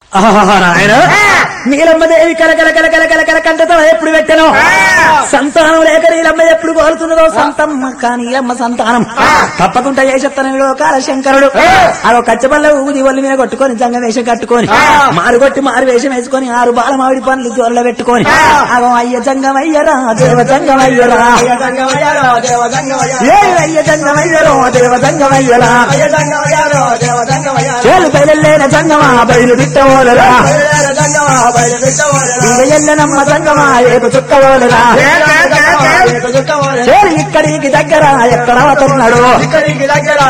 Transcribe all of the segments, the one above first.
నాయన నీలమ్మదేవి కలకల కలకల కలకల కంటతో ఎప్పుడు పెట్టను సంతానం లేక నీలమ్మ ఎప్పుడు కోరుతున్నదో సంతమ్మ నీలమ్మ సంతానం తప్పకుండా ఏ చెప్తాను కాల శంకరుడు అదో కచ్చబల్ల ఊది ఒళ్ళు మీద కొట్టుకొని జంగ వేషం కట్టుకొని మారుగొట్టి మారు వేషం వేసుకొని 6 బాల మామిడి పండ్లు జోర్లో పెట్టుకొని అగో అయ్య జంగమయ్యరా దేవ జంగమయ్యరా అయ్య జంగమయ్యరో దేవ జంగమయ్యరా చేలు బయలులేన జంగమా బయలు బిట్టవోలరా ఎల్లనమ్మ జంగమా ఏపు చుట్టవోలరా చేలు ఇక్కడికి దగ్గర ఎక్కడ పోతున్నాడు ఇక్కడికి దగ్గర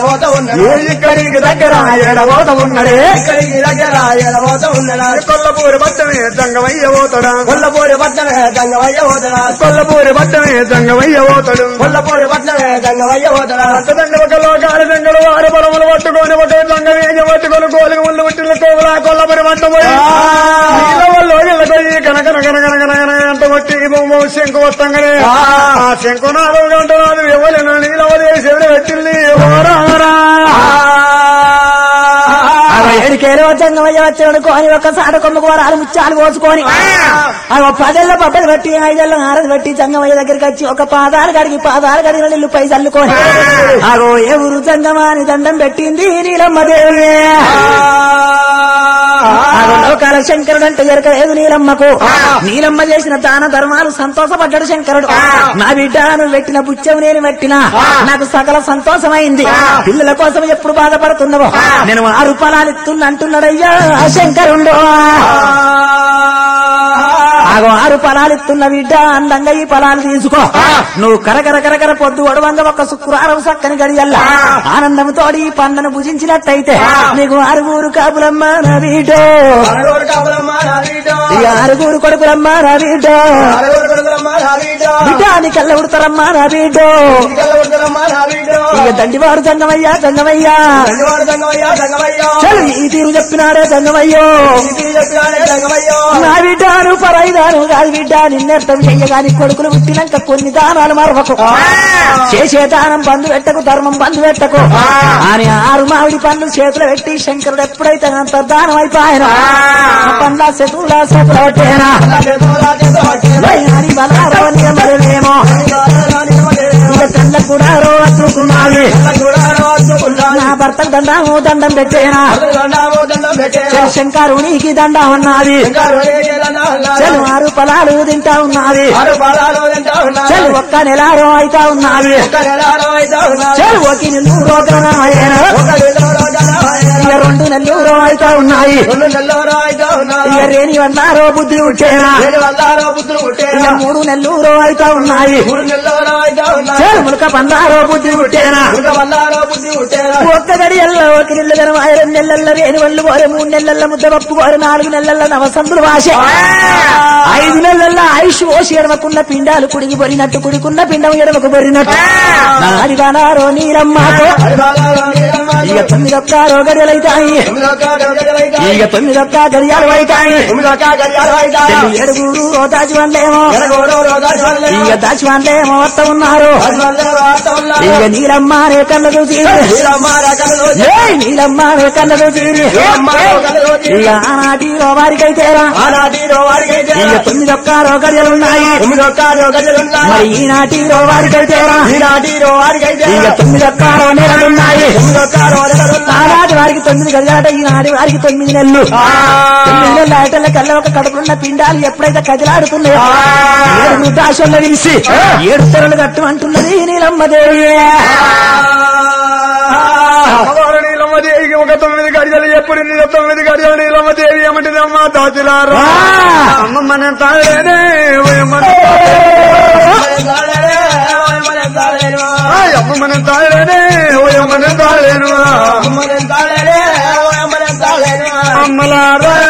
ఎడబోత ఉన్నాడే కొల్లపూరి పట్టమే జంగమయ్య పోతాడా కొల్లపూరి పట్టమే జంగమయ్య పోతాడా కొల్లపూరి పట్టమే జంగమయ్య పోతాడు కొల్లపూరి పట్టమే జంగమయ్య పోతాడా ఒక లోకాల జంగలు 6 పొలములు పట్టుకొని ఒక జంగమేజ పట్టుకొని కోలికి ముందు పుట్టిన కోవలా కొల్లపూరి పట్టబోయి కనకన గంట కొట్టి శంకు వస్తాగానే శంకునాథం గంట నాదు ఇవ్వలేను నీలవదేసి పెట్టింది ఏడికేలో జంగమయ్య వచ్చాడుకొని ఒక్కసారి కొమ్మకు వరాలు ముచ్చాలు కోసుకొని 10 ఏళ్ల పబ్బలు పెట్టి 5 ఏళ్ల హారది పెట్టి జంగమయ్య దగ్గరికి వచ్చి ఒక పాదాలు కడిగిన నీళ్లు పై చల్లుకొని అగో ఏ ఊరు జంగమాని దండం పెట్టింది నీలమ్మదేవి లోకాల శంకరుడు అంటే జరగలేదు నీలమ్మకు నీలమ్మ చేసిన దాన ధర్మాలు సంతోషపడ్డాడు శంకరుడు నా బిడ్డ నువ్వు పెట్టిన బుచ్చం నేను పెట్టినా నాకు సకల సంతోషమైంది పిల్లల కోసం ఎప్పుడు బాధపడుతున్నావో నేను 6 పొలాలు ఇస్తున్నా అంటున్నాడయ్యా శంకరుడు 6 పొలాలు ఇస్తున్న బిడ్డ అందంగా ఈ పొలాలు తీసుకో నువ్వు కరకర పొద్దు ఒడవంగా ఒక శుక్రవారం చక్కని గడియల్లా ఆనందంతో ఈ పండను భుజించినట్టయితే నీకు 6 కాపులమ్మ నా బిడ్డో 6 కొడుకులమ్మా నా బిడ్డో బిడ్డ నీ కళ్ళ ఉడతారమ్మా నా బిడ్డో ఇక దండివాడు జంగమయ్యా చలు ఈ తీరు చెప్పినాడే జంగమయ్యో నా బిడ్డ నువ్వు పరైదాను కాదు బిడ్డ నిన్నర్థం చెయ్యగాని కొడుకులు పుట్టినాక కొన్ని దానాలు మరవకు చేసే దానం బంధు పెట్టకు ధర్మం బంధు పెట్టకు అని 6 మామిడి పండ్లు చేతులు పెట్టి శంకరుడు ఎప్పుడైతే అంత దానం అయిపోయాను పండ్ల శతువుల సపరేనా మరేమో కళ్ళ కూడా రోస్తున్నావి నా భర్తకు దండం పెట్టేనా శంకరునికి దండం ఉన్నది 6 పొలాలు తింటా ఉన్నది ఒక్క నెలారో అయితా ఉన్నది ఒక నెల్లు రోగనాయన 2 నెలలు అయితా ఉన్నాయి రేణి వన్నారో బుద్ధి ఉంటేనా 3 నెలలు అయితా ఉన్నాయి ములక పన్నారో బుద్ధి ఉంటేనా ఒక్క గడియల్లో 1 నెలలు గనవాయ 2 నెలల రేణి వల్లు పోరే 3 నెలల ముద్ద పప్పు పోరే 4 నెలల నవసంతులు భాష 5 నెలల ఆయుష్ ఓసి ఎడమకున్న పిండాలు కుడికి పొరినట్టు కుడికున్న పిండం ఎడమకు పొరినట్టు నాడిగానారో నీలమ్మతో ఇక 9 ఒక్క గడియలైతాయి ఇక 9 ఒక్క గడియాలు అవుతాయి 7 దాచివాన్లేమో ఇక దాచివాన్లేమో వస్త ఉన్నారు ఇక నీలమ్మారే కళ్ళదు తీరి నీలమ్మారే కళ్ళదు తీరి ఇక ఆనాటిలో వారికైతేరా ఇక 9 ఒక్క గడియలున్నాయి మరి ఈనాటిలో వారికైతేరా ఇక 9 ఒక్క నెలలున్నాయి ఆనాటి వారికి 9 గడియాట ఈనాటి వారికి 9 నెలలు 9 నెలల ఆటల కల్లా ఒక కడుపులున్న పిండాలు ఎప్పుడైతే కదిలాడుతున్నాయో 7 దాశల్లో విలిసి 7 తెరలు కట్టు అంటున్నది నీలమ్మదేవి నీలమ్మదేవికి ఒక 9 గడియలు ఎప్పుడు 9 గడియలు నీలమ్మదేవి ఏమంటుంది అమ్మ దాచులారా అమ్మమ్మనే తాళేనే అమ్మమ్మనే తాళేనే ఓయమ్మనే తాళేను అమ్మలారా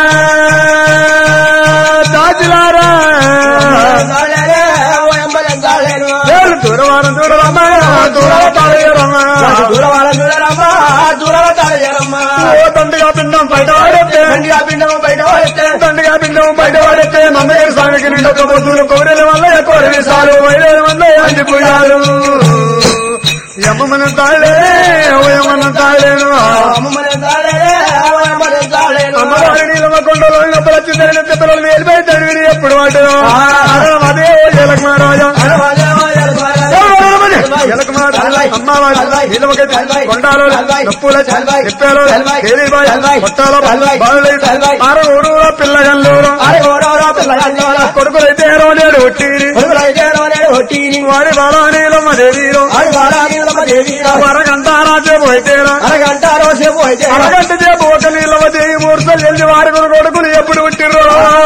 దాచులారా దూరవారం దూరమ్మా దూరాల తాళేరమ్మా దూరాల తాళేరమ్మా తండ్రిగా పిండం బయట వాడేస్తే తండ్రిగా పిండం బయట వాడేస్తే మమ్మయ్య స్వామికి నిండొక్క పొద్దులు కోరిన వల్ల కోరి వేసారు వైలేని వల్ల అందిపోయారు అమ్మమ్మను తాళే ఓయమ్మను తాళేను అమ్మవారి నీలమ్మ నొప్పులు వచ్చిందని పిల్లలు వెళ్ళిపోయి తడివిని ఎప్పుడు వాడు అదే ఎలకమారాజా కొండాలో నొప్పుల చెప్పారు పిల్లగల్లూరు కొడుకులైతే నేడు ఒట్టిని వారి బాలానీలమ్మ దేవీరు అరగంట సేపు అయితే అరగంట సేపు ఒక నీళ్ళమ్మ దేవి మూర్తులు వెళ్ళి వారి కొడుకులు ఎప్పుడు పుట్టిర్రు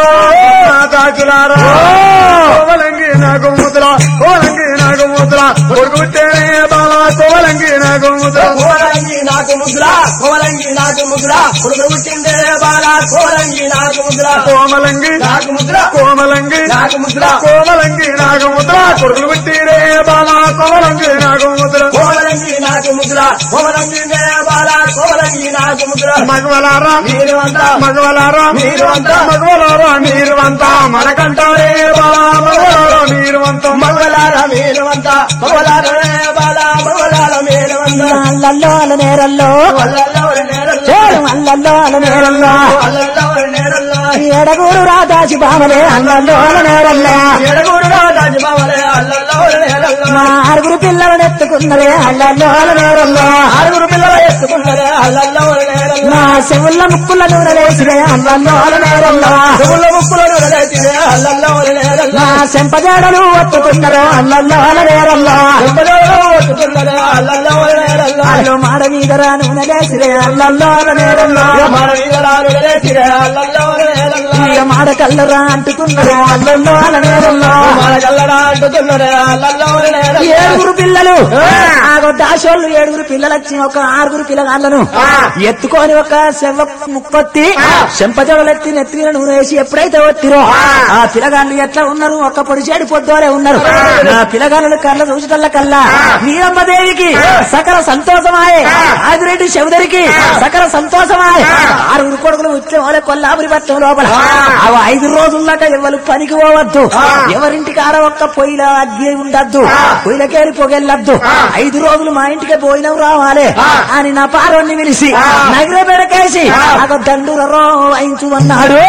కాచులారా కోవలంగి నాకు ముద్ర కోవలంగి నాకు ముద్ర కొడుకు పుట్టేనే బాలా కోవలంగి నాకు ముద్ర కోవలంగి నాకు ముద్ర కోవలంగి నాకు ముద్ర కొడుకు పుట్టిందే బాలా కోవలంగి నాకు ముద్ర కోమలంగి నాకు ముద్ర కోమలంగి నాకు ముద్ర కోమలంగి నాకు ముద్ర కొడుకులు పుట్టిరే బాలా కోమలంగి నాకు ముద్ర కోవలంగి నాకు ముద్ర కోవలంగి బాలా కోవలంగి నాకు ముద్ర మగవలారా మీరు అంతా మగవలారా మీరు అంతా మగవలారా మీరు అంతా మనకంటారే బాలా మగవలారా మీరు అంతా మగలారా మీరు అంతా మగలారా బాలా మగలారా మీరు అంతా అల్లల్లో అల నేరల్లో అల్లల్లో నేరల్లో అల్లల్లో అల నేరల్లో అల్లల్లో నేరల్లో ఎడగూరు రాదాసి బామలే అల్లల్లో అల నేరల్లో ఎడగూరు రాజు బావలే అల్లల్లో నేరల్లో మా ఆరుగురు పిల్లలను ఎత్తుకున్నరే అల్లల్లో అల నేరల్లో ఆరుగురు పిల్లలు ఎత్తుకున్నారే అల్లల్లో నేరల్లో మా చెవుల ముక్కుల నూనె వేసిరే అల్లల్లో అల నేరల్లో చెవుల ముక్కులను వదిలేసిరే అల్లల్లో నేరల్లో మా చెంపజాడలు ఒత్తుకున్నారు అల్లల్లో అల నేరల్లో చెంపలలో ఒత్తుకున్నారే అల్లల్లో నేరల్లో అల్లు మాడ మీదరా నూనె వేసిరే అల్లల్లో అల నేరల్లో మన వీరాలు వదిలేసిరే అల్లల్లో నేరల్లో ఇక మాడ కల్లరా అంటుకున్నారు అల్లల్లో అల నేరల్లో మన కల్లడా అంటుతున్నారే అల్లల్లో నేరల్లో ఏడుగురు పిల్లలు ఆగో దాసోళ్ళు ఏడుగురు పిల్లలు వచ్చి ఒక ఆరుగురు పిల్లగాళ్ళను ఎత్తుకొని ఒక శవ ముక్కొత్తి చెంపజవలెత్తి నెత్తిన నూనె వేసి ఎప్పుడైతే ఒత్తిరో ఆ పిల్లగాళ్ళు ఎట్లా ఉన్నారు ఒక్క పొడి చేడి పొద్దులే ఉన్నారు ఆ పిల్లగాళ్ళను కళ్ళ చూసటల్ల కల్లా నీరమ్మదేవికి సకల సంతోషమాయే ఆదిరెడ్డి చౌదరికి సకల సంతోషమాయే ఆరుగురు కొడుకులు ఉత్సవం వాళ్ళ కొల్లాపురి పట్టం లోపల అవి 5 రోజుల్లాక ఎవరు పనికి పోవద్దు ఎవరింటికి ఆర ఒక్క పొయ్యిల అగ్గి ఉండద్దు పొయ్యిలకేరి పొగెళ్ళద్దు 5 రోజులు మా ఇంటికి పోయినవు రావాలి అని నా పారోని పిలిచి నగర పెడకేసి నాకు దండూరరో వాయించుమన్నాడు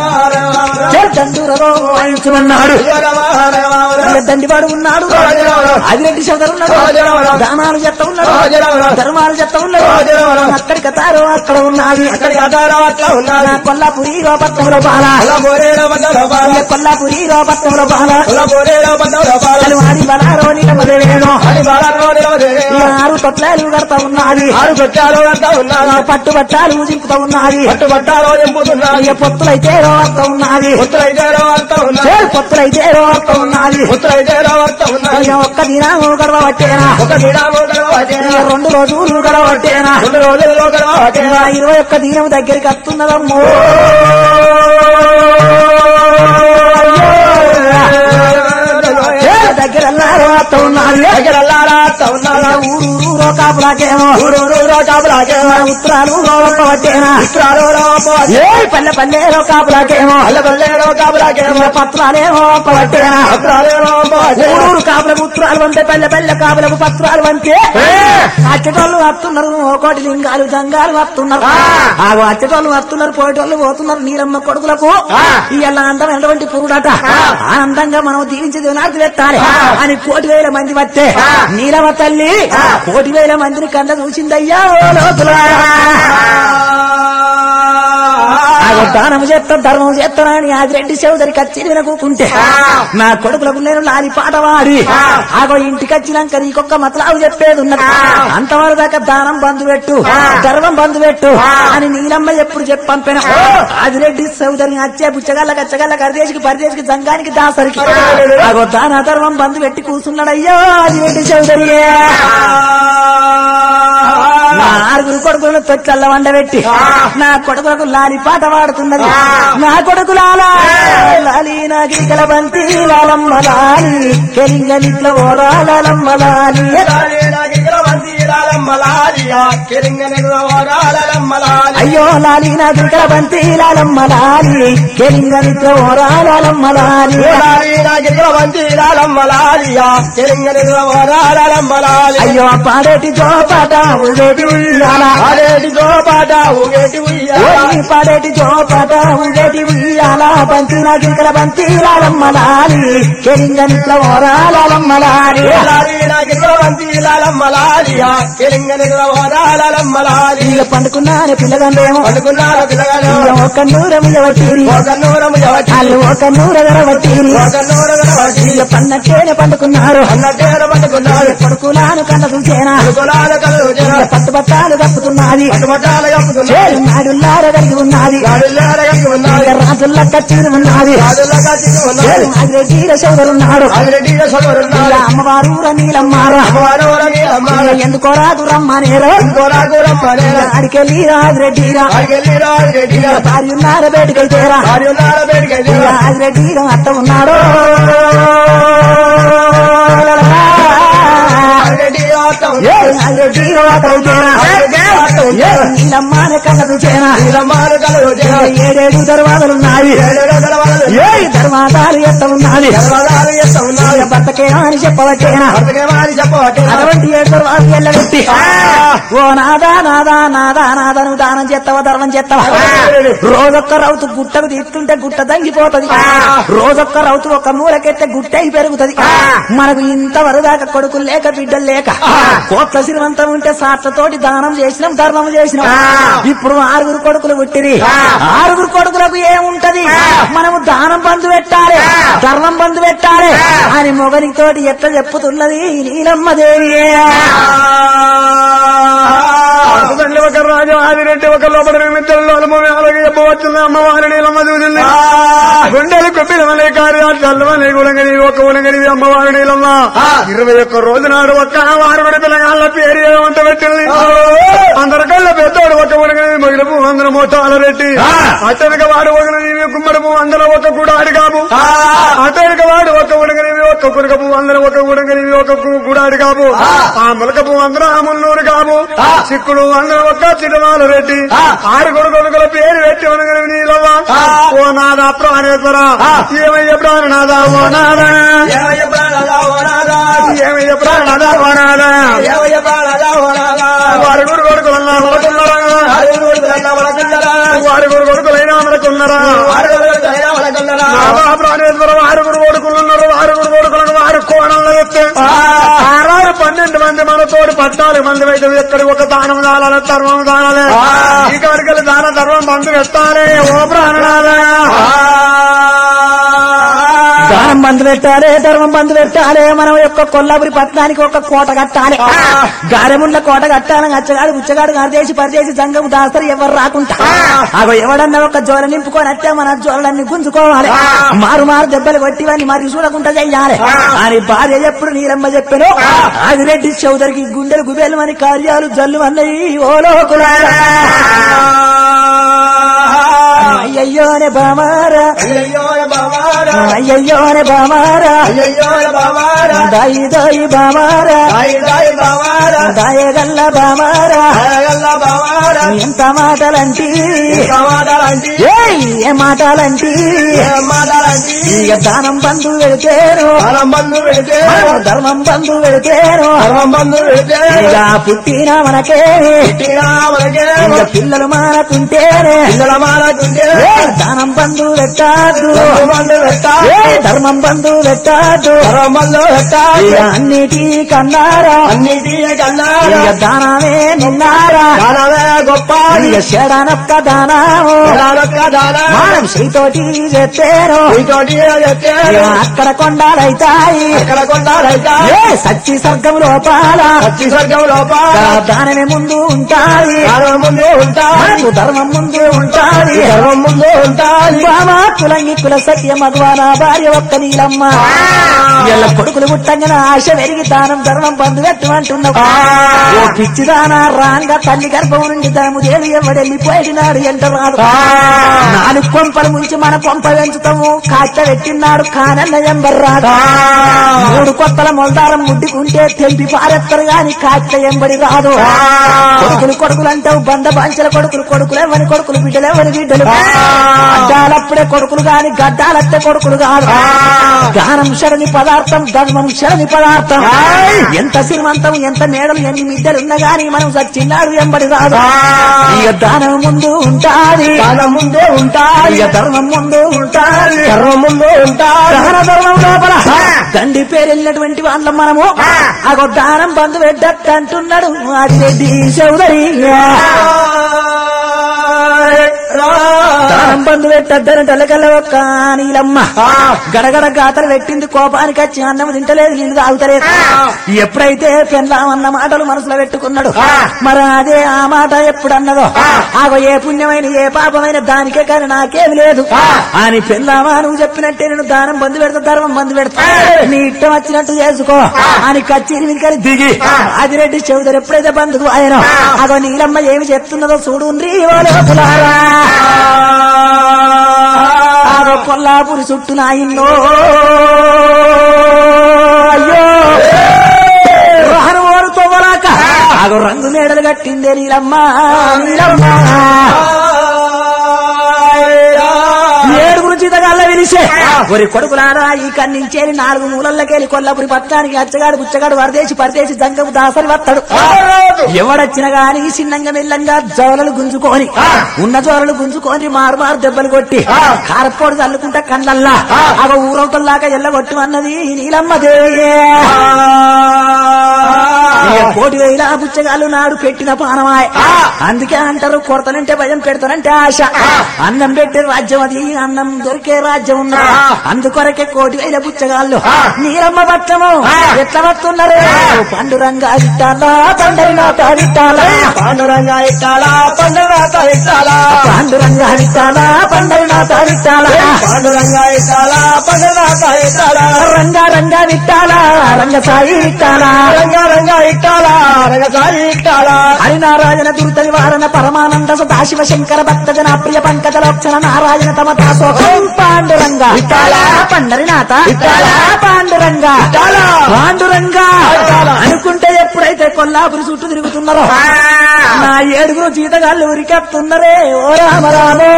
దండూరరో వాయించుమన్నాడు దండివాడు ఉన్నాడు ఆదిరెడ్డి సోదరు ఉన్నాడు దానాలు చెత్త ఉన్నాడు ధర్మాలు చెత్త ఉన్నాడు అక్కడికి తారో అక్కడ ఉన్నది అట్లా కొల్లాపురి పట్టణంలో బాల కొల్లాపురి పట్టణంలో బాల వాడి బలారో నిలబడేను 6 తొట్లాలు కడతా ఉన్నది 6 గొట్టాలు అంతా ఉన్నారు పట్టు బట్టాలు దింపుతా ఉన్నది పట్టుబట్టాలు ఎంపుతున్నారు పొత్తులైతే రోత ఉన్నది ఉత్తరైతే అంతా ఉన్నారు పొత్తులైతే రోత ఉన్నది ఉత్తరైతే అంతా ఉన్నారు ఒక్క దినము గడవ పట్టేనా ఒక దినాము గడవటేనా 2 రోజులు గడవ పట్టేనా 2 రోజుల్లో గడవటేనా 21 దినం దగ్గరికి వస్తున్నదమ్మో దగ్గర వస్తా ఉన్నది ఊరూరో కాపులాకేమో కాపులాకేమో ఉత్తరాలు పట్టేనా పల్లె పల్లెలో కాపులాకేమో అల్లబల్లేడో కాపులాకేమో పత్రాలేమో పట్టేనా ఊరూరు కాపులకు ఉత్తరాలు వంతే పల్లె పల్లె కాపులకు పత్రాలు వంతే అచ్చటోళ్ళు వస్తున్నారు ఒకటి లింగాలు జంగాలు వస్తున్నారు ఆ అచ్చటోళ్ళు వస్తున్నారు పోయేటోళ్ళు పోతున్నారు నీలమ్మ కొడుకులకు ఇలా అందమైనటువంటి పురుడట ఆనందంగా మనం దీవించి దినార్థి పెట్టాలి అని 1,000 మంది వస్తే నీలమ్మ తల్లి 1,000 మందిని కళ్ళ చూసిందయ్యా లోతుల దానం చేస్తా ధర్మం చేస్తానని ఆదిరెడ్డి చౌదరి కచ్చి వినకుంటే నా కొడుకులకు నేను లాలి పాట వాడి ఆగో ఇంటికి వచ్చినాక నీకొక్క మతలావు చెప్పేది ఉన్నది అంతవరకు దాకా దానం బంధు పెట్టు ధర్మం బంధు పెట్టు అని నీలమ్మ ఎప్పుడు చెప్పి పంపిన ఆదిరెడ్డి చౌదరిని వచ్చే పుచ్చగల్ల కచ్చగల్ల కరిదేశికి పరిదేశికి జంగానికి దాసరికి ఆగో దాన ధర్మం బంధు పెట్టి కూర్చున్నాడయ్యో ఆదిరెడ్డి చౌదరి నా 6 కొడుకులను తొచ్చల్ల వండబెట్టి నా కొడుకులకు లాలి పాట వాడుతున్నది నా కొడుకు లాలి నా గిరికల బంతి లాలమ్మ లాలి కెలింగలిట్ల ఓరాలమ్మ లాలి అయ్యో లాలి నా గిరికల బంతి లాలమ్మ లాలి కెలింగ నిద్ర ఓరాలమ్మ లాలి అయ్యో పాడేటి జోపాట ఊగేటి ఉయ్యాల పాడేటి జోపాట ఊగేటి ఉయ్యాల బంతి నా గిరికల బంతి లాలమ్మ లాలి కెలింగ నిద్ర ఓరాలమ్మ లాలి పండుకున్నాను పిల్లగాండేమో ఒక నూరము ఎవటీరి వాళ్ళు ఒక నూరగరవటీరి పన్నట్టేనే పండుకున్నారు పడుకులాను కళ్ళ చూసేనా పట్టుబట్టాలు కప్పుతున్నది నాడుల్లార కలిగి ఉన్నది రాజుల్లా కచ్చిరి ఉన్నది నాగిరెడ్డి సోదరున్నాడు అమ్మవారు నీలమ్మారా ఎందుకో రాదు రమ్మనేరో అడికెళ్ళి రాజిరెడ్డిరా భార్యున్నార బయటకైతేరా రాజిరెడ్డిగా అత్త ఉన్నాడు నీలమ్మాన కలదు చేనా ఏడేడు దర్వాదలున్నాయి దర్వాదాలు ఎత్త ఉన్నది భర్తకే అని చెప్పవచ్చేనా అటువంటి 7 దర్వాదాలు ఎల్లగొట్టి ఓ నాదా నాదా నాదా నాదను దానం చేస్తావా ధర్మం చేస్తావా రోజొక్క రౌతు గుట్టకు తీస్తుంటే గుట్ట తంగిపోతుంది రోజొక్క రౌతు ఒక మూలకెత్తే గుట్టై పెరుగుతుంది మనకు ఇంతవరకు దాకా కొడుకులు లేక బిడ్డలు లేక కోట్ల శ్రీమంతం ఉంటే సాట్లతోటి దానం చేసినాం ధర్మం చేసినాం ఇప్పుడు 6 కొడుకులు పుట్టిరి 6 కొడుకులకు ఏముంటది మనము దానం బంధు పెట్టాలి ధర్మం బంధు పెట్టాలి అని మొగనితోటి ఎట్లా చెప్పుతున్నది నీలమ్మ దేవి ఒక రాజు ఆదిరెడ్డి ఒక లోపల మిత్రులు అనుభవం అలాగే చెప్పవచ్చుంది అమ్మవారి నీలమ్మ చూసింది గుండెలు కొబ్బిలమలే కార్యాలు చల్లవని గుణగని ఒక ఉనగని అమ్మవారి నీలమ్మ 21 రోజు నాడు ఒక్క 6 పిల్లగాళ్ళ పేరు వంట పెట్టింది అందరికల్లా పెద్దోడు ఒక ఉనగని మగిలపు అందరం మోటాల రెడ్డి అతనిక వాడు ఒక గుమ్మడము అందరం ఒక గుడాడి కాపు అతనిక వాడు ఒక ఉనగని ఒక కురకపు అందరం ఒక ఉనగని ఒక గుడాడి కాపు ఆ ములకపు అందరం మున్నూరు కాపు చిక్కుడు అందరం ఒక చిన్నవాళ్ళ రెడ్డి 6 కొడుకుల పేరు పెట్టి ఉనగని నీలమ్మ ఓ నాదా ప్రాణేశ్వర ఏమయ్య ప్రాణనాథ ఓ నాదా ఏమయ్య ప్రాణనాథ ఓ నాదా 6 కొడుకులన్నా మనకున్నారా 6 కొడుకులైనా మనకున్నారా ప్రాణేశ్వర 6 కొడుకులున్నారు 6 కొడుకులను 6 కోణంలో చెప్తే 12 మంది మనతోటి 14 మంది అయితే ఎక్కడి ఒక దానం దానాలి ధర్మం దానాలి ఈ కాడికెళ్ళి దాన ధర్మం బంధు పెట్టాలి ఓ ప్రాణనాథ దానం బంధు పెట్టాలి ధర్మం బంధు పెట్టాలి మనం యొక్క కొల్లాపురి పట్టణానికి ఒక కోట కట్టాలి గారెముళ్ళ కోట కట్టాలని అచ్చగాడు ఉచ్చగాడు గారిదేసి పరిచేసి జంగము దాస్తారు ఎవరు రాకుండా అగో ఎవడన్నా ఒక జోల నింపుకొని అట్టే మన జోలన్నీ గుంజుకోవాలి మారు దెబ్బలు కొట్టివని మరి చూడకుండా చెయ్యాలి అని భార్య ఎప్పుడు నీలమ్మ చెప్పాను ఆదిరెడ్డి చౌదరికి గుండెలు గుబేలు అని కార్యాలు జల్లు అన్నయి ఓ లోకులారా అయ్యయ్యోనే బామారా అయ్యయ్యోనే బామారా దాయి దాయి బామారా దాయగల్ల బామారా ఎంత మాటలంటి ఏ మాటలంటి ఇక దానం బంధు పెడితేను ధర్మం బంధు పెడితేను ఇక పుట్టిన మనకే పిల్లలు మానకుంటేనే దానం బంధు పెట్టాదు ధర్మం బంధు పెట్టాదు అన్నిటి కన్నారా దానమే నిన్నారా గొప్ప చెడనొక్క దానము మనం శ్రీతోటి చెప్పారు అక్కడ కొండాలైతాయి సచ్చి స్వర్గం లోపాల దానమే ముందు ఉంటాయి ధర్మం ముందు ఉంటాయి బామా కులంగి కుల సత్య మగవాన భార్య ఒక్క నీలమ్మ వీళ్ళ కొడుకులు పుట్టంగా ఆశ పెరిగి దానం ధర్మం బంధు పెట్టమంటున్నావు పిచ్చిదానా రాంగా తల్లి గర్భం నుండి దాము దేవి ఎవడెళ్ళిపోయినాడు ఎంత రాదు 4 ఆడు కొంపలు ముంచి మన కొంప పెంచుతాము కాచ పెట్టినాడు కానన్న ఎంబర్రాడు 3 కొత్తల మొలదారం ముడ్డుకుంటే తెంపి పారెత్తరు గాని కాచ ఎంబడి రాదు కొడుకులు అంటావు బంద బాంచల కొడుకులెవని కొడుకులు బిడ్డలెవని బిడ్డలు అడ్డాలప్పుడే కొడుకులు గాని గడ్డాలత్తే కొడుకులు కాదు గానం శరణి పదార్థం ధర్మం శరణి పదార్థం ఎంత శ్రీమంతం ఎంత మేడలు ఎన్ని మిద్దెలున్నా గాని మనం సచ్చిన్నాడు ఎంబడి రాదు ఇక దానం ముందు ఉంటాది ఇక ధర్మం ముందు ఉంటాది ధర్మం లోపల తండ్రి పేరు వెళ్ళినటువంటి వాళ్ళం మనము అగో దానం బంధు పెట్టట్టు అంటున్నాడు ఆదిరెడ్డి చౌదరి దానం బంధు పెట్టద్దని తెల్లకల్ల ఒక్క నీలమ్మ గడగడ గాతలు పెట్టింది కోపానికి వచ్చి అన్నం తింటలేదు నీళ్ళు తాగుతలేదు ఎప్పుడైతే పెళ్ళామన్న మాటలు మనసులో పెట్టుకున్నాడు మరి అదే ఆ మాట ఎప్పుడు అన్నదో ఆగో ఏ పుణ్యమైన ఏ పాపమైన దానికే కానీ నాకేమి లేదు అని పెళ్ళామా నువ్వు చెప్పినట్టే నేను దానం బంధు పెడతా ధర్మం బంధు పెడతా నీ ఇష్టం వచ్చినట్టు చేసుకో అని కచ్చేరి మీదకి దిగి ఆదిరెడ్డి చౌదరి ఎప్పుడైతే బంధుకు ఆయన అగో నీలమ్మ ఏమి చెప్తున్నదో చూడు కొల్లాపురి చుట్టూ నాయన్నో అయ్యో రోహనవారు తోమలాక ఆగో రంగు మేడలు కట్టిందే నీలమ్మ ఏడుగురు జీతగాళ్ళ విలిసే ఒరి కొడుకులారా ఈ కన్నించేరి 4 మూలల్లకెళ్ళి కొల్లాపురి పట్టణానికి అచ్చగాడు బుచ్చగాడు పరదేశి జంగము దాసరి వస్తాడు ఎవడొచ్చినా గాని చిన్నంగా మెల్లంగా జోలలు గుంజుకొని ఉన్న జోలలు గుంజుకొని మారు దెబ్బలు కొట్టి కారపోడు చల్లుకుంటా కళ్ళల్లా అగ ఊరవుతల్లాగా ఎల్లగొట్టు అన్నది నీలమ్మ దేవి కోటి వేల బుచ్చగాళ్ళు నాడు పెట్టిన పానమాయ అందుకే అంటారు కొడతానంటే భయం పెడతానంటే ఆశ అన్నం పెట్టే రాజ్యం అది అన్నం దొరికే రాజ్యం ఉన్నా అందుకొరకే కోటి వేల బుచ్చగాళ్ళు నీలమ్మ పట్టము ఎట్లా పడుతున్నారు పండురంగా ఇట్టాలా పండరినాథ ఇట్టాలా పాండురంగా ఇట్టాలా పండరినాథ ఇట్టాలా పాండురంగా ఇట్టాలా పండరినాథ ఇట్టాలా పాండురంగా ఇట్టాలా పండరినాథ ఇట్టాలా రంగా విట్టాలా రంగసాయి ఇట్టాలా రంగా ఇట్టాలా రంగసాయి ఇట్టాలా హరినారాయణ దుర్త నివారణ పరమానంద సదాశివ శంకర భక్త జన ప్రియ పంకజ లోక్షణ నారాయణ తమ దాసోహం పాండురంగా ఇట్టాలా పండరినాథ ఇట్టాలా పాండురంగా ఇట్టాలా పాండురంగా అనుకుంటే ఎప్పుడైతే కొల్లాపురి చుట్టూ తిరుగుతున్నారో నా 7 జీతగాళ్ళు ఉరికెత్తున్నారే ఓ రామరామో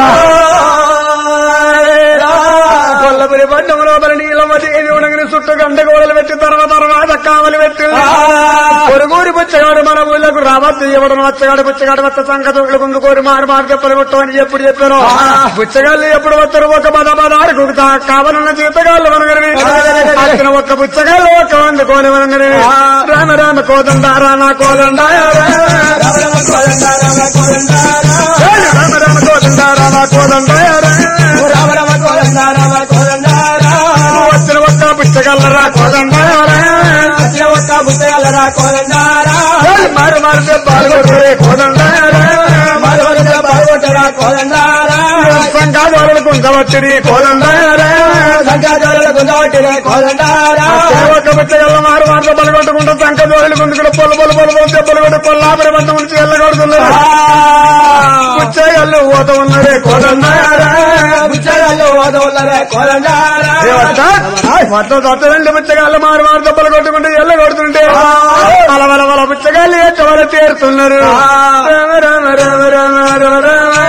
కొల్లపురి పట్టణంలో నీలమ్మ దేవి ఉడగని చుట్టూ గంటగోడలు పెట్టి తర్వాత కావలి పెట్టి పొరుగురి పుచ్చగాడు మన ఊళ్ళకు రావద్దు ఇవ్వడం వచ్చగాడు పుచ్చగాడు వత్త సంగతులు ముందుకోరి మారు చెప్పలు కొట్టమని ఎప్పుడు చెప్పారు పుచ్చగాళ్ళు ఎప్పుడు వస్తారు ఒక పదారు కుడుతా కావాలన్న జీతగాళ్ళు మనగని వచ్చిన ఒక్క పుచ్చగాళ్ళు ఒక్క వండుకోని మనగని రామ కోదండారా నా కోదండారా వచ్చిన ఒక్క పుచ్చగల్లరా కోదండారా మారు పాల్గొట్టరే కోదండారా సంఘాదారులు కొంచవచ్చిరి కోదండారా ఒక పుచ్చగల్ల మారు పలగొట్టుకుంటూ సంఘాదారులు కొందుకు పొలు దెబ్బలు కొట్టి కొల్లాపరి పట్ల నుంచి వెళ్ళగొడుతున్నారు పుచ్చగల్లు ఓత ఉన్నరే కోదండారా మొత్తం తత్తులండి పుచ్చగాళ్ళు మారు దెబ్బలు కొట్టుకుంటే ఎల్ల కొడుతుంటే అలవల పుచ్చగాళ్ళు ఎట్టవర తీరుతున్నారు రామ రామ రామ రామ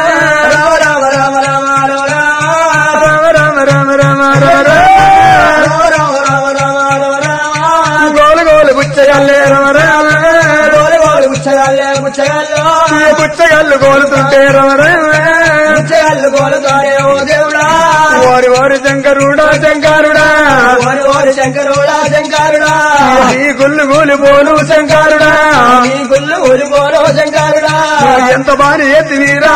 గోలు పుచ్చగాళ్ళే పుచ్చగాళ్ళు గోలుతుంటే పుచ్చగాళ్ళు గోలుతారే ఓ దేవుడా వారి శంకరుడా నీ గుళ్ళు గోలు పోలు శంకరుడా ఎంత బాని ఎత్తి వీరా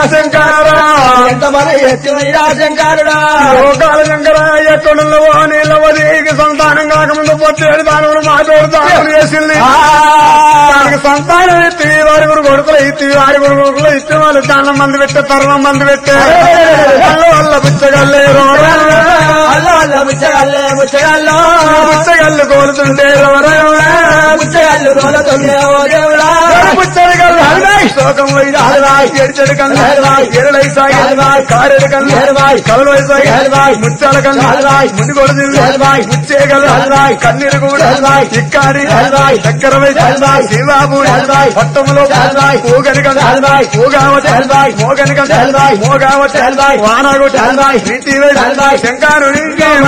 శంకరుడా లోకాల శంకర ఎక్కడున్న నీళ్ళవదేకి సంతానం కాకముందు పొచ్చేడు దాని మాతోడు దానం చేసింది దానికి సంతానం ఎత్తి వారి గురు కొడుకులు ఎత్తి వారి గురు కొడుకులు ఇస్తే వాళ్ళు దానం మంది పెట్టే తరుణం మంది పెట్టే వల్ల పుచ్చగల్లే పుచ్చగల్లు కోలుతుంటే పుచ్చగల్లు పుచ్చగల్లు శోకం ఎడిచెడు కన్ను ఎరలై సాగి కారెడు కన్ను కలవై సాగి ముచ్చాల కన్ను ముందుగోడు ముచ్చేగలు కన్నీరు కూడా ఇక్కారి చక్కరవై శివాబూడి పట్టములో ఊగని కన్ను ఊగావతి మోగని కన్ను మోగావతి వానాగొట్టి ప్రీతివై శంకారుని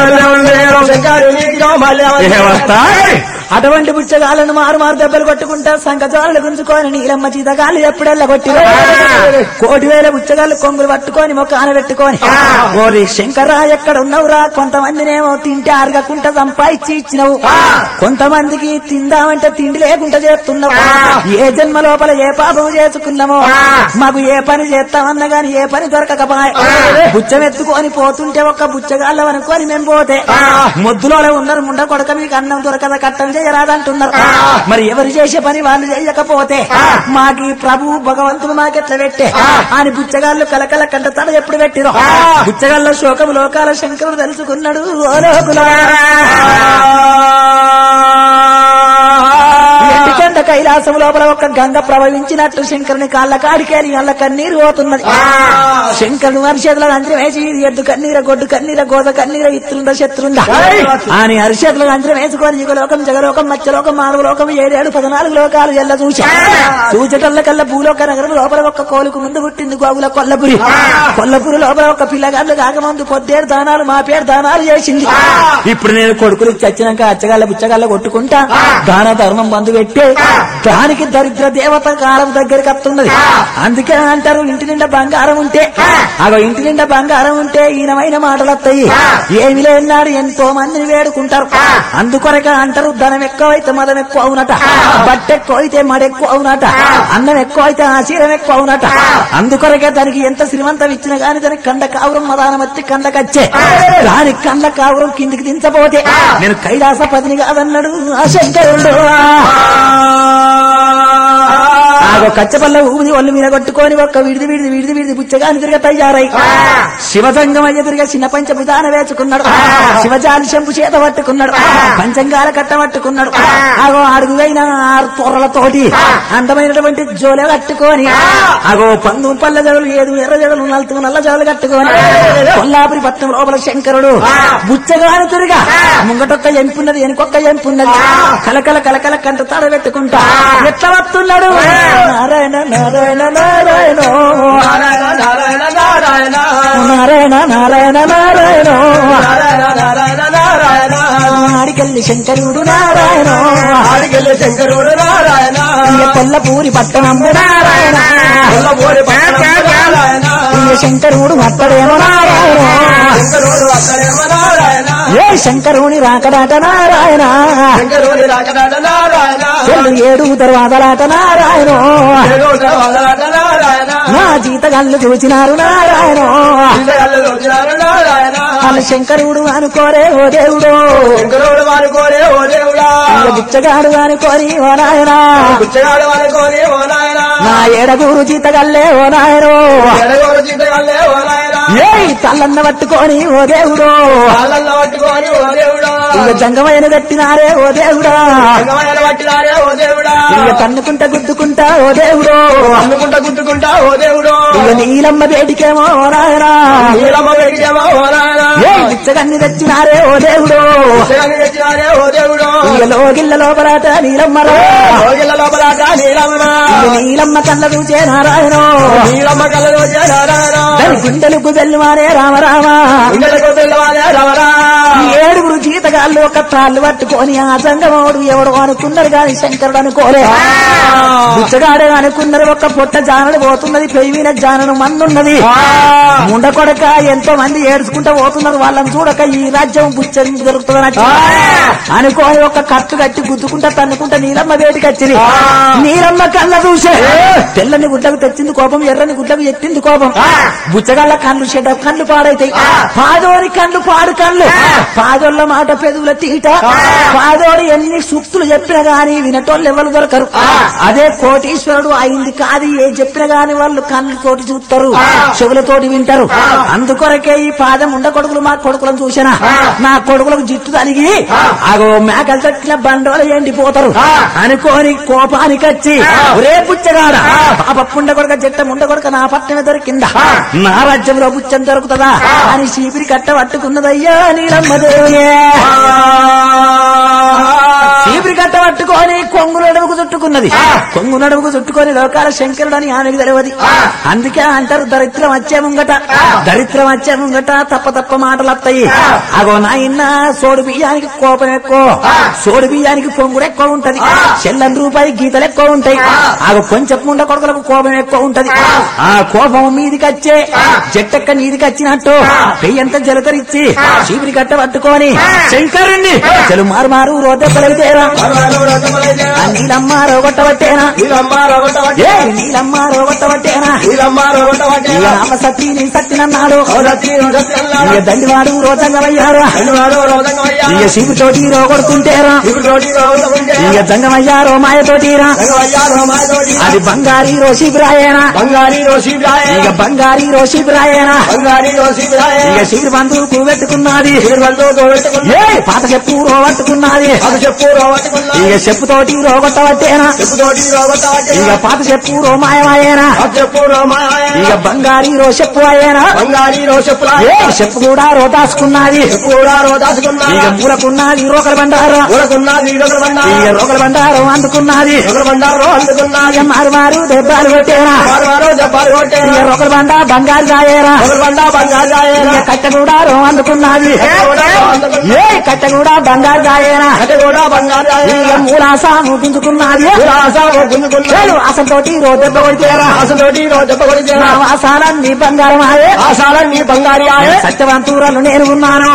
అటువంటి పుచ్చగాలను మారు మారు దెబ్బలు కొట్టుకుంటా సంకచాలను గుంజుకొని నీలమ్మ చీతగాళ్ళు ఎప్పుడెల్లా కొట్టి కోటి వేల పుచ్చగాళ్ళు కొంగులు పట్టుకొని మొక్కాన పెట్టుకొని ఓరి శంకరా ఎక్కడ ఉన్నవురా కొంతమందినేమో తింటే అరగకుండా సంపాదించి ఇచ్చినవు కొంతమందికి తిందామంటే తిండి లేకుండా చేస్తున్నావు ఏ జన్మ లోపల ఏ పాపం చేసుకున్నామో మాకు ఏ పని చేస్తామన్నా గాని ఏ పని దొరకకపోయా బుచ్చమెత్తుకొని పోతుంటే ఒక్క బుచ్చగాళ్ళం అనుకొని మేము పోతే మొద్దులోనే ఉన్నారు ముండ కొడక మీకు అన్నం దొరకద కట్టం చేయరాదంటున్నారు మరి ఎవరు చేసే పని వాళ్ళు చేయకపోతే మాకి ప్రభు భగవంతుడు మాకెట్లా పెట్టే అని బుచ్చగాళ్ళు కలకల కంట తడ ఎప్పుడు పెట్టిరో బుచ్చగాళ్ళ శోకం లోకాల శంకరుడు తెలుసుకున్నాడు ఓ లోకులా ఎండికొండ కైలాసం లోపల ఒక గంగ ప్రవహించినట్టు శంకరుని కాళ్ళ కాడికేరి వాళ్ళ కన్నీరు పోతున్నది శంకరుడు అరిచేతుల అంతరం వేసి ఎద్దు కన్నీర గొడ్డు కన్నీర గోద కన్నీర ఇత్రుండ శత్రుండ అని అరిచేతుల అంతరం వేసుకొని యుగలోకం జగలోకం మత్స్యలోకం మానవలోకం 7 14 లోకాలు ఎల్ల చూచటల్ల కల్లా భూలోక నగరం లోపల ఒక్క కోలుకు ముందు పుట్టింది గోగుల కొల్లపురి కొల్లపురి లోపల ఒక పిల్లగాళ్ళు కాకముందు పొద్దేరు దానాలు మా పేరు దానాలు చేసింది ఇప్పుడు నేను కొడుకులు చచ్చినాక అచ్చగాళ్ళ బుచ్చగాళ్ళ కొట్టుకుంటా దాన ధర్మం బంధు పెట్టే దానికి దరిద్ర దేవత కాలం దగ్గరికి వస్తున్నది అందుకే అంటారు ఇంటి నిండా బంగారం ఉంటే అగో ఇంటి నిండా బంగారం ఉంటే ఈయనమైన మాటలు వస్తాయి ఏమి లేనాడు ఎంతో మందిని వేడుకుంటారు అందుకొరక అంటారు ధనం ఎక్కువైతే మదం ఎక్కువ అవునట బట్ట ఎక్కువ అయితే మడెక్కువ అవునట అన్నం ఎక్కువ అయితే ఆశీరం ఎక్కువ అవునట అందుకొరకే దానికి ఎంత శ్రీమంతం ఇచ్చినా గాని దానికి కండ కావురం మదానం వచ్చి కండకచ్చే దానికి కండ కావురం కిందికి దించబోతే నేను కైలాస పదిని కాదన్నాడు ఆ శంకరుడు కచ్చపల్ల ఊది ఒళ్ళు మీద కొట్టుకొని ఒక్క విడిది బుచ్చగాని తిరిగి తయారై శివజంగం అయ్య తిరిగి చిన్న పంచభుదాన వేసుకున్నాడు శివజాలి శంపు చేత పట్టుకున్నాడు పంచంగాల కట్ట పట్టుకున్నాడు అగో అడుగువైన 6 పొరలతోటి అందమైనటువంటి జోలే కట్టుకొని అగో పందు పల్ల జగలు 7 ఎర్ర జగలు నల్ల జగలు కట్టుకొని కొల్లాపురి పట్టణం లోపల శంకరుడు బుచ్చగాని తిరిగా ముంగటొక్క ఎంపున్నది వెనుకొక్క ఎంపున్నది కలకల కంట తాడ పెట్టుకుంటా ఎట్లా వస్తున్నాడు నారాయణ నారాయణ నారాయణ నారాయణ నారాయణ నారాయణ ఆడికెళ్ళి శంకరుడు నారాయణ ఆడికెళ్ళి శంకరుడు నారాయణ కొల్లపూరి పట్టణము నారాయణ శంకరుడు అత్తడేమో నారాయణ ఏ శంకరుని రాకడాట నారాయణ చెల్లు 7 దర్వాదలాట నారాయణ నా జీతగాళ్ళు చూచినారు నారాయణ వాళ్ళ శంకరుడు అనుకోరే ఓ దేవుడు బుచ్చగాడు అనుకోని ఓ నాయన నా 7 జీతగల్లే ఓ నాయన ఏ తల్లన్న పట్టుకొని ఓ దేవుడు జంగమైన కట్టినారే ఓ దేవుడా తన్నుకుంటా గుద్దుకుంటా ఓ దేవుడు నీలమ్మ వేడికేమో ఓ నాయనా బిచ్చగన్ని తెచ్చినారే ఓ దేవుడు లోగిళ్ళ లోపలాట నీలమ్మరా నీలమ్మ కళ్ళ చూచే నారాయణ గుండెలకు బెల్లుమారే రామరామ 7 జీతగాళ్ళు ఒక తాళ్ళు పట్టుకొని ఆ సంగమోడు ఎవడు అనుకున్నారు గాని శంకరుడు అనుకోలే బుచ్చగాడే అనుకున్నారు ఒక పొట్ట జానడు పోతున్నది పెయిన జానను మందున్నది ముండ కొడక ఎంతో మంది ఏడుచుకుంటూ పోతున్నారు వాళ్ళని చూడక ఈ రాజ్యం బుచ్చ దొరుకుతుందని అనుకోని ఒక కట్టు కట్టి గుద్దుకుంటా తన్నుకుంటా నీలమ్మ వేటికి వచ్చింది నీలమ్మ కళ్ళ చూసే తెల్లని గుడ్లకు తెచ్చింది కోపం ఎర్రని గుడ్లకు ఎత్తింది కోపం బుచ్చగళ్ళ కళ్ళు చెడ్డ కళ్ళు పాడైతాయి పాదోని కళ్ళు పాడు కళ్ళు పాదోళ్ళ మాట పెదవుల తీట పాదోడు ఎన్ని సూక్తులు చెప్పినా గాని వినటోళ్ళు ఎవరు దొరకరు అదే కోటీశ్వరుడు అయింది కాదు ఏ చెప్పినా గాని వాళ్ళు కళ్ళతోటి చూస్తారు చెవులతోటి వింటారు అందుకొరకే ఈ పాదం ఉండకొడుకులు మా కొడుకు కొడుకులను చూసినా నా కొడుకులకు జిట్టు తలిగి అగో మేకలు తట్టిన బండోలు ఎండిపోతారు అనుకోని కోపానికి వచ్చి ఒరే పుచ్చగాడ పాప పుండ కొడక జట్ట ముండ కొడక నా పట్టణమే దొరికిందా నా రాజ్యంలో పుచ్చం దొరుకుతుందా అని చీపిరి కట్ట పట్టుకున్నదయ్యా నీలమ్మదేవియే చీపిరి కట్ట పట్టుకొని కొంగు నడుముకు చుట్టుకున్నది కొంగు నడుముకు చుట్టుకొని లోకాల శంకరుడు అని ఆమెకు తెలియదు అందుకే అంటారు దరిద్రం వచ్చే ముంగట దరిద్రం వచ్చే ముంగట తప్ప మాటలు వస్తాయి అగో నాయన సోడు బియ్యానికి కోపం ఎక్కువ సోడు బియ్యానికి పొంగుడు ఎక్కువ ఉంటది చెల్లని రూపాయి గీతలు ఎక్కువ ఉంటాయి అగో కొంచెం ముండ కొడుకులకు కోపం ఎక్కువ ఉంటది ఆ కోపం మీదికి వచ్చే జట్టక్క నీదికి వచ్చినట్టు పెయ్యంత జలకరిచ్చి చీపిరి కట్ట పట్టుకొని శంకరుణ్ణి చెలు మారు రోదెప్పలైతేరా నీలమ్మ రోగొట్టబట్టేనా నీలమ్మ రోగొట్టబట్టేనా సత్తి నీ సత్తినన్నాడు దండివాడు రోజంగమయ్యారా ఇక శివుతోటి రోగొడుతుంటేరా ఇక జంగమయ్యారో మాయతోటిరా అది బంగారీ రోషిబ్రాయేనా ఇక బంగారీ రోషిబ్రాయేనా ఇక శివుడు బంధువుకు పెట్టుకున్నది పాత చెప్పు రోగొట్టుకున్నది ఇక చెప్పుతోటి రోగొట్టబట్టేనా ఇక పాత చెప్పు రోమాయమాయేనా ఇక బంగారీ రో చెప్పు అయ్యేనా చెప్పు కూడా రోదాసుకున్నది ఇక మూలకున్నది రోకల బండారు ఇక రోకల బండారం అందుకున్నది ఇక మారు దెబ్బలు కొట్టేనా ఇక రోకల బండ బంగారు రాయేరా ఇక కట్ట కూడా రో అందుకున్నది కట్ట కూడా బంగారు రాయేనా ఇక మూలాస ముగించుకున్నది అసంతోటి రో దెబ్బ కొడితేరా ఆసాలన్నీ బంగారం ఆయే సత్యవంతురాలు నేను ఉన్నాను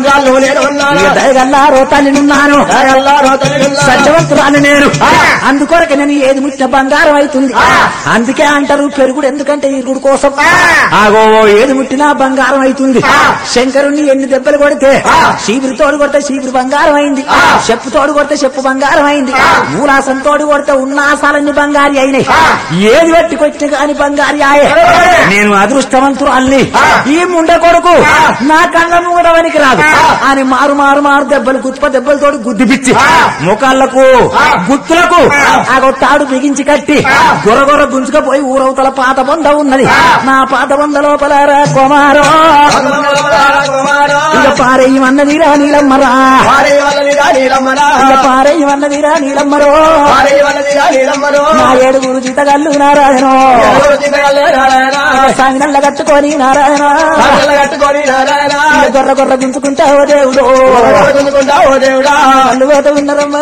దయగల్లారో తల్లినున్నాను సత్యవంతురాలు నేను అందుకొరకు నేను ఏది ముట్టిన బంగారం అవుతుంది అందుకే అంటారు పెరుగుడు ఎందుకంటే ఇరుగుడు కోసం ఆగో ఏది ముట్టినా బంగారం అవుతుంది శంకరుణ్ణి ఎన్ని దెబ్బలు కొడితే శీబిరి తోడు కొడితే శీబిరి బంగారం అయింది చెప్పు తోడు కొడితే చెప్పు బంగారం అయింది మూలాసం తోడు కొడితే ఉన్న ఆసాలన్నీ బంగారి అయినాయి ఏది పెట్టుకొచ్చిన కాని బంగారి ఆయే నేను అదృష్టవంతురాల్ని ఈ ముండ కొడుకు నా కళ్ళ మూడవనికి రాదు అని మారు దెబ్బలు గుత్ప దెబ్బలతోటి గుద్దిపిచ్చి ముఖాళ్లకు గుత్తులకు ఆ తాడు బిగించి కట్టి గొరగొర గుంజుకపోయి ఊరవతల పాత బొంద ఉన్నది నా పాత బొంద లోపల కుమారో ఇక పారేయమన్నదిరా నీలమ్మరా ఇక పారేయమన్నదిరా నీలమ్మరో నా ఏడుగురు జీతగల్లు నారాయణ సాగినల్ల కట్టుకొని నారాయణ గొర్ర గొర్ర గుంజుకుంటావో దేవుడు అల్లుపోతూ ఉన్నారమ్మా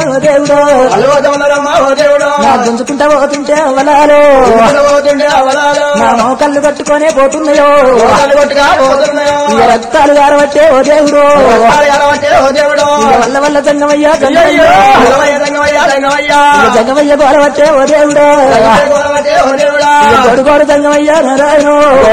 ఓ దేవుడు నా గుంజుకుంటా పోతుంటే అవలాలో నా మోకళ్ళు కట్టుకొనే పోతున్నాయో ఇక రక్తాలు గారబట్టే ఓ దేవుడు వల్ల వల్ల జంగమయ్యా జంగమయ్య గోరబట్టే ఓ దేవుడు గొడుగోడు జంగమయ్యా నారాయణ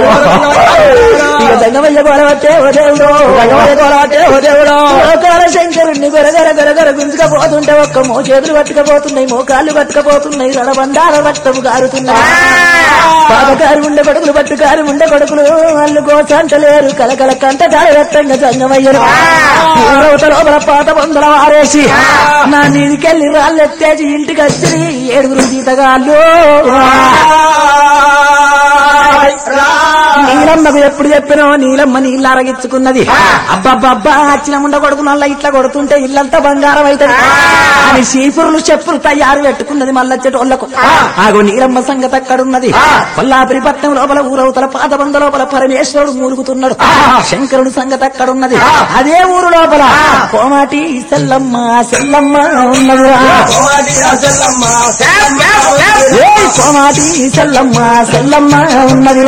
ఇక జంగమయ్య గోరబట్టే ఓ దేవుడు లోకాల శంకరుణ్ణి గొరగర గుంజుకపోతుంటే ఒక్క చేతులు పట్టుకపోతున్నాయి మోకాళ్ళు పట్టుకపోతున్నాయి రణబండాల రక్తము గారుతున్నాయి పాపకారు ఉండే కొడుకులు పట్టుకారు ఉండే కొడుకులు వాళ్ళు గోచంటలేరు కలకల కంట రక్తంగా జంగమయ్యరు లోపల పాత బొందల వారేసి నా నీదికెళ్ళి రాళ్ళు ఎత్తేసి ఇంటికి వచ్చి ఏడుగురు జీతగాళ్ళు నీలమ్మకు ఎప్పుడు చెప్పినో నీలమ్మ నీళ్ళు అరగించుకున్నది అబ్బబ్బబ్బా అచ్చిన ముండ కొడుకునల్లా ఇట్లా కొడుతుంటే ఇల్లంతా బంగారం అవుతుంది అని చీపురులు చెప్పులు తయారు పెట్టుకున్నది మల్లచ్చెటోళ్లకు ఆగో నీలమ్మ సంగతి అక్కడున్నది కొల్లాపురి పట్నం లోపల ఊరవతల పాత బంద లోపల పరమేశ్వరుడు మూలుగుతున్నాడు శంకరుడు సంగతి అక్కడున్నది అదే ఊరు లోపల కోమాటి సెల్లమ్మ ఉన్నది కోమాటి సెల్లమ్మ ఉన్నది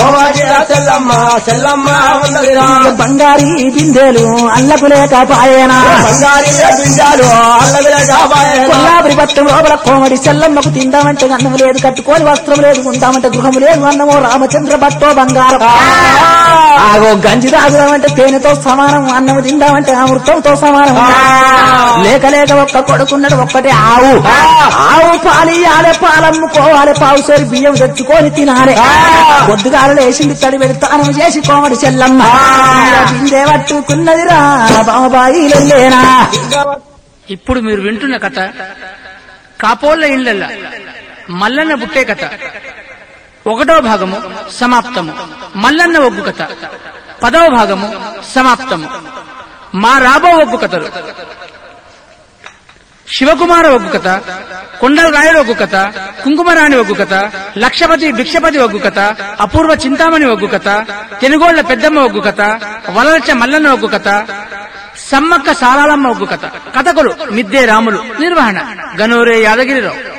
బంగారీ బిందెలు అల్లకు లేకపాయేనా కొల్లాపురి పట్నం లోపల కోమడి సెల్లమ్మకు తిందామంటే అన్నం లేదు కట్టుకోని వస్త్రం లేదు ఉందామంటే గృహం లేదు అన్నమో రామచంద్ర భట్టో బంగారం ఆగో గంజి తాగుదామంటే తేనెతో సమానం అన్నం తిందామంటే అమృతంతో సమానం లేక ఒక్క కొడుకున్నాడు ఒక్కటే ఆవు పాలియాలే పాలమ్ముకోవాలి పావుసరి బియ్యం తెచ్చుకొని తినాలి పొద్దుగాలు లేచింది తడి పెడతాను చేసి కోమడి చెల్లమ్మ బిందె పట్టుకున్నదిరా బాబాయి లేనా. ఇప్పుడు మీరు వింటున్న కథ కాపోళ్ల ఇళ్లల్ల మల్లన్న బుట్టే కథ 1వ భాగము సమాప్తము. మల్లన్న ఒగ్గు కథ 10వ భాగము సమాప్తము. మా రాబో ఒగ్గు కథలు శివకుమార ఒగ్గు కథ, కొండల రాయల ఒగ్గు కథ, కుంకుమరాణి ఒగ్గు కథ, లక్షపతి భిక్షపతి ఒగ్గు కథ, అపూర్వ చింతామణి ఒగ్గు కథ, తెనుగోళ్ల పెద్దమ్మ ఒగ్గు కథ, వలలచ్చ మల్లన్న ఒగ్గు కథ, సమ్మక్క సారాలమ్మ ఒగ్గు కథ. కథకులు మిద్దే రాములు. నిర్వహణ గనూరే యాదగిరిరావు.